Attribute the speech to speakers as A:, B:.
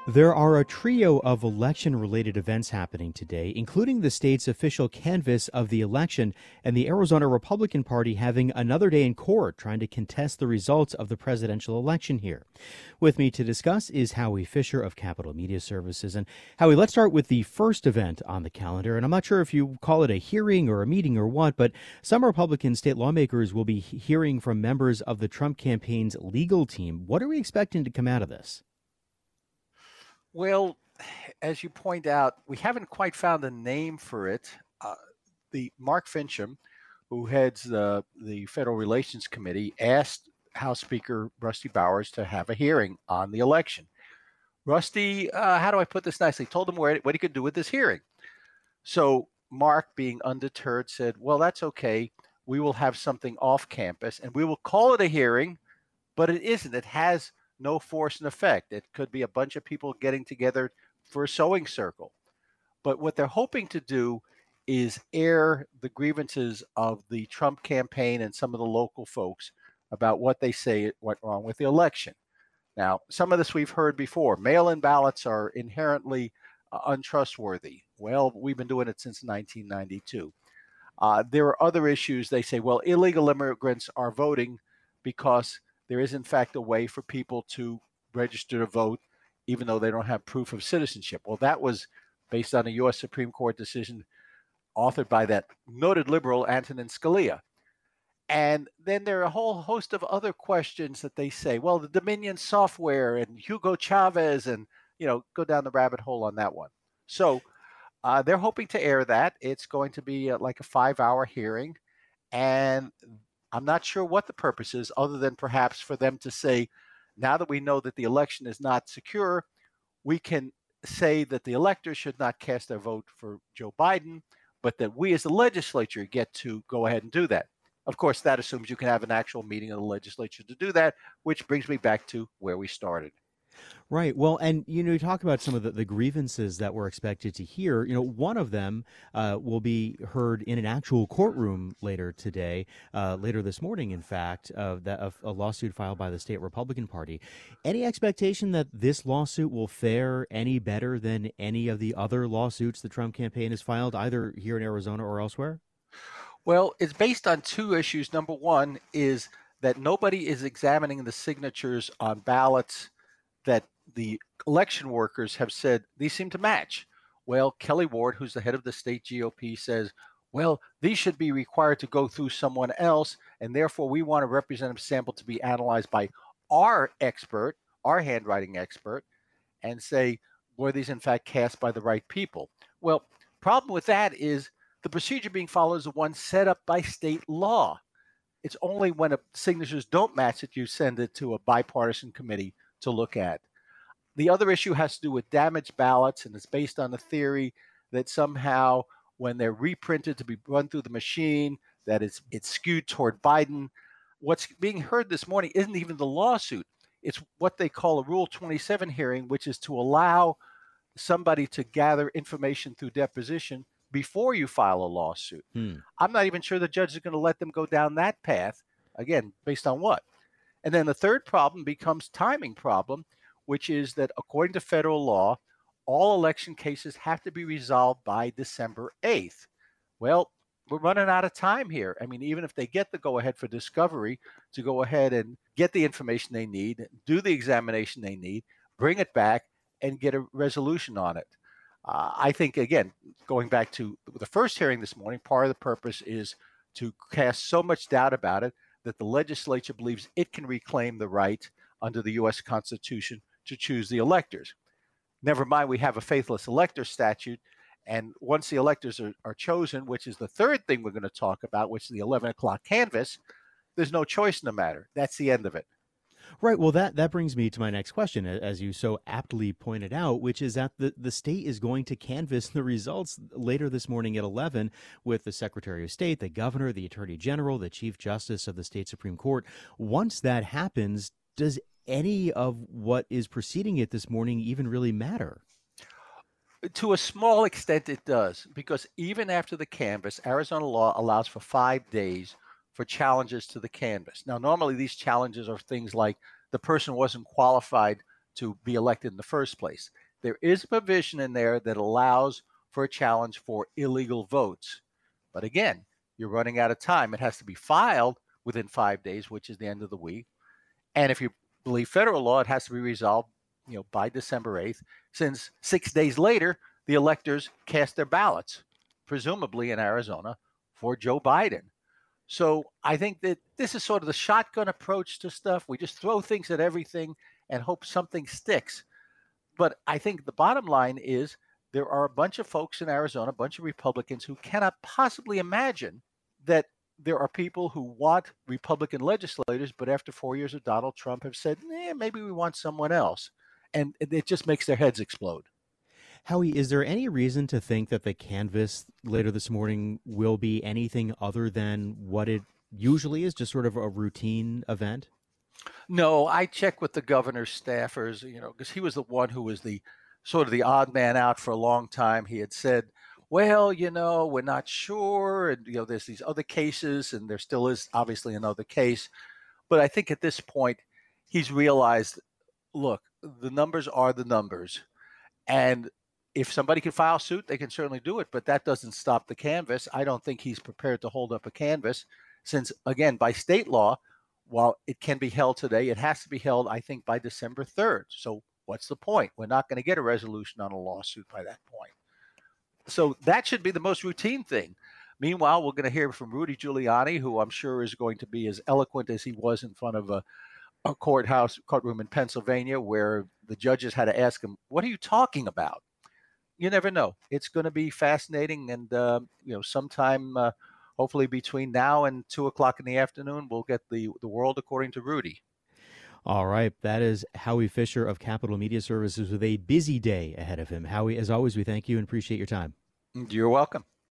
A: There are a trio of election related events happening today, including the state's official canvass of the election and the Arizona Republican Party having another day in court trying to contest the results of the presidential election here. With me to discuss is Howie Fisher of Capital Media Services. And Howie, let's start with the first event on the calendar. And I'm not sure if you call it a hearing or a meeting or what, but some Republican state lawmakers will be hearing from members of the Trump campaign's legal team. What are we expecting to come out of this?
B: Well, as you point out, we haven't quite found a name for it. The Mark Fincham, who heads the Federal Relations Committee, asked House Speaker Rusty Bowers to have a hearing on the election. Rusty, how do I put this nicely, told him what he could do with this hearing. So Mark, being undeterred, said, well, that's okay. We will have something off campus and we will call it a hearing, but it isn't. It has no force and effect. It could be a bunch of people getting together for a sewing circle. But what they're hoping to do is air the grievances of the Trump campaign and some of the local folks about what they say went wrong with the election. Now, some of this we've heard before. Mail-in ballots are inherently untrustworthy. Well, we've been doing it since 1992. There are other issues. They say, well, illegal immigrants are voting because there is, in fact, a way for people to register to vote even though they don't have proof of citizenship. Well, that was based on a U.S. Supreme Court decision authored by that noted liberal Antonin Scalia. And then there are a whole host of other questions that they say, well, the Dominion software and Hugo Chavez, and, go down the rabbit hole on that one. So they're hoping to air that. It's going to be like a 5-hour hearing. And I'm not sure what the purpose is, other than perhaps for them to say, now that we know that the election is not secure, we can say that the electors should not cast their vote for Joe Biden, but that we as the legislature get to go ahead and do that. Of course, that assumes you can have an actual meeting of the legislature to do that, which brings me back to where we started.
A: Right. Well, and you talk about some of the grievances that we're expected to hear. One of them will be heard in an actual courtroom later today, later this morning, in fact, of a lawsuit filed by the state Republican Party. Any expectation that this lawsuit will fare any better than any of the other lawsuits the Trump campaign has filed, either here in Arizona or elsewhere?
B: Well, it's based on two issues. Number one is that nobody is examining the signatures on ballots that the election workers have said these seem to match. Well, Kelly Ward, who's the head of the state GOP, says, well, these should be required to go through someone else, and therefore we want a representative sample to be analyzed by our expert, our handwriting expert, and say, were these in fact cast by the right people? Well, problem with that is the procedure being followed is the one set up by state law. It's only when signatures don't match that you send it to a bipartisan committee to look at. The other issue has to do with damaged ballots, and it's based on the theory that somehow when they're reprinted to be run through the machine, that it's skewed toward Biden. What's being heard this morning isn't even the lawsuit. It's what they call a Rule 27 hearing, which is to allow somebody to gather information through deposition before you file a lawsuit. I'm not even sure the judge is going to let them go down that path, again, based on what? And then the third problem becomes timing problem, which is that according to federal law, all election cases have to be resolved by December 8th. Well, we're running out of time here. I mean, even if they get the go-ahead for discovery to go ahead and get the information they need, do the examination they need, bring it back, and get a resolution on it. I think, again, going back to the first hearing this morning, part of the purpose is to cast so much doubt about it that the legislature believes it can reclaim the right under the U.S. Constitution to choose the electors. Never mind, we have a faithless elector statute. And once the electors are chosen, which is the third thing we're going to talk about, which is the 11 o'clock canvass, there's no choice in the matter. That's the end of it.
A: Right. Well, that brings me to my next question, as you so aptly pointed out, which is that the state is going to canvass the results later this morning at 11 with the Secretary of State, the governor, the Attorney General, the Chief Justice of the state Supreme Court. Once that happens, does any of what is preceding it this morning even really matter?
B: To a small extent, it does, because even after the canvass, Arizona law allows for 5 days for challenges to the canvass. Now, normally these challenges are things like the person wasn't qualified to be elected in the first place. There is a provision in there that allows for a challenge for illegal votes. But again, you're running out of time. It has to be filed within 5 days, which is the end of the week. And if you believe federal law, it has to be resolved, by December 8th, since 6 days later, the electors cast their ballots, presumably in Arizona, for Joe Biden. So I think that this is sort of the shotgun approach to stuff. We just throw things at everything and hope something sticks. But I think the bottom line is there are a bunch of folks in Arizona, a bunch of Republicans who cannot possibly imagine that there are people who want Republican legislators, but after 4 years of Donald Trump have said, maybe we want someone else. And it just makes their heads explode.
A: Howie, is there any reason to think that the canvass later this morning will be anything other than what it usually is, just sort of a routine event?
B: No, I checked with the governor's staffers, because he was the one who was the sort of the odd man out for a long time. He had said, well, we're not sure. And, there's these other cases, and there still is obviously another case. But I think at this point, he's realized, look, the numbers are the numbers. And if somebody can file suit, they can certainly do it. But that doesn't stop the canvass. I don't think he's prepared to hold up a canvass since, again, by state law, while it can be held today, it has to be held, I think, by December 3rd. So what's the point? We're not going to get a resolution on a lawsuit by that point. So that should be the most routine thing. Meanwhile, we're going to hear from Rudy Giuliani, who I'm sure is going to be as eloquent as he was in front of a courtroom in Pennsylvania, where the judges had to ask him, what are you talking about? You never know. It's going to be fascinating. And, sometime hopefully between now and 2:00 in the afternoon, we'll get the world according to Rudy.
A: All right. That is Howie Fisher of Capital Media Services with a busy day ahead of him. Howie, as always, we thank you and appreciate your time.
B: You're welcome.